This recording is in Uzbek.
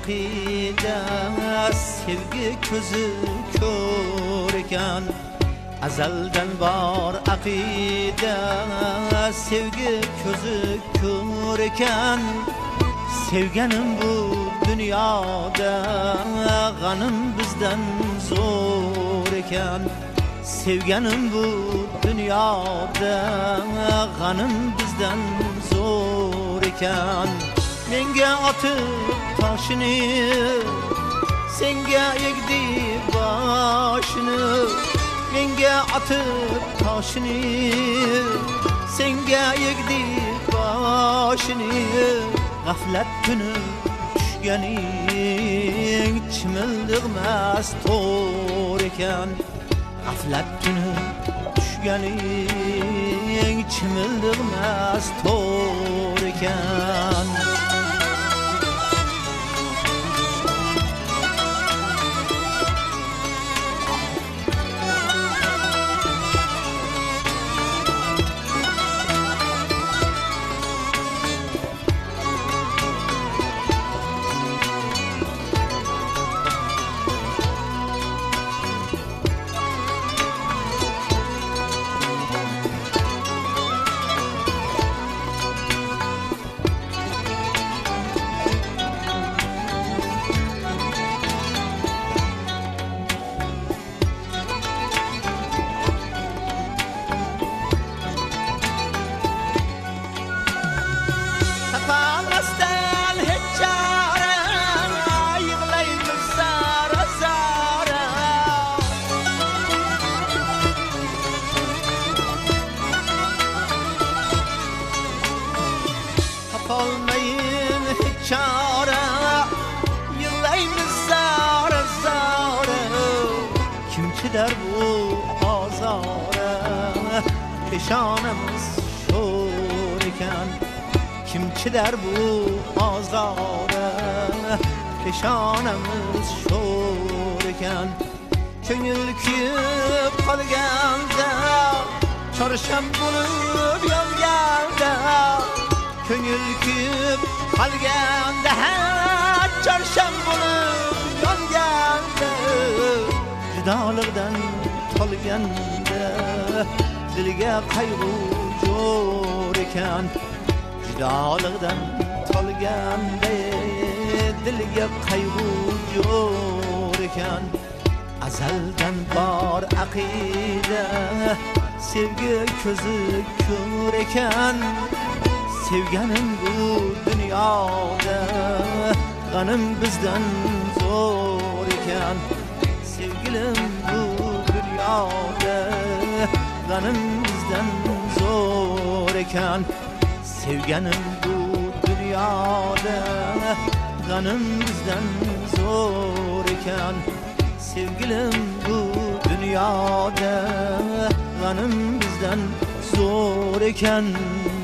aqida, sevgi ko'zi ko'r ekan. Azaldan bor aqida, sevgi ko'zi ko'r ekan. Sevganim bu dunyoda, g'anim bizdan zo'r ekan. Sevganim bu dunyoda, g'anim bizdan zo'r ekan. Menga otib toshini, senga egdi boshini. Menga otib toshini, senga egdi boshini. G'aflat kuni tushganing, chimildig'mas to'r ekan. G'aflat kuni tushganing, chimildig'mas to'r ekan. Olmayın hiç çare, yıllayımız zara zara. Kim çider bu azara, peşanemiz şor iken. Kim çider bu azara, peşanemiz şor iken. Köngül kuyup qolganda, çarşam bulup yolganda. Köngül kuyup qolganda, çarşam bulup yolganda. Judolikdan tolganda, dilga qayg'u jo'r ekan. Judolikdan tolganda, dilga qayg'u jo'r ekan. Azaldan bor aqida, sevgi ko'zi ko'r ekan. Sevganim bu dunyoda, g'anim bizdan zo'r ekan. Sevgilim bu dunyoda, g'anim bizdan zo'r ekan. Sevganim bu dunyoda, g'anim bizdan zo'r ekan. Sevgilim bu dunyoda, g'anim bizdan zo'r ekan.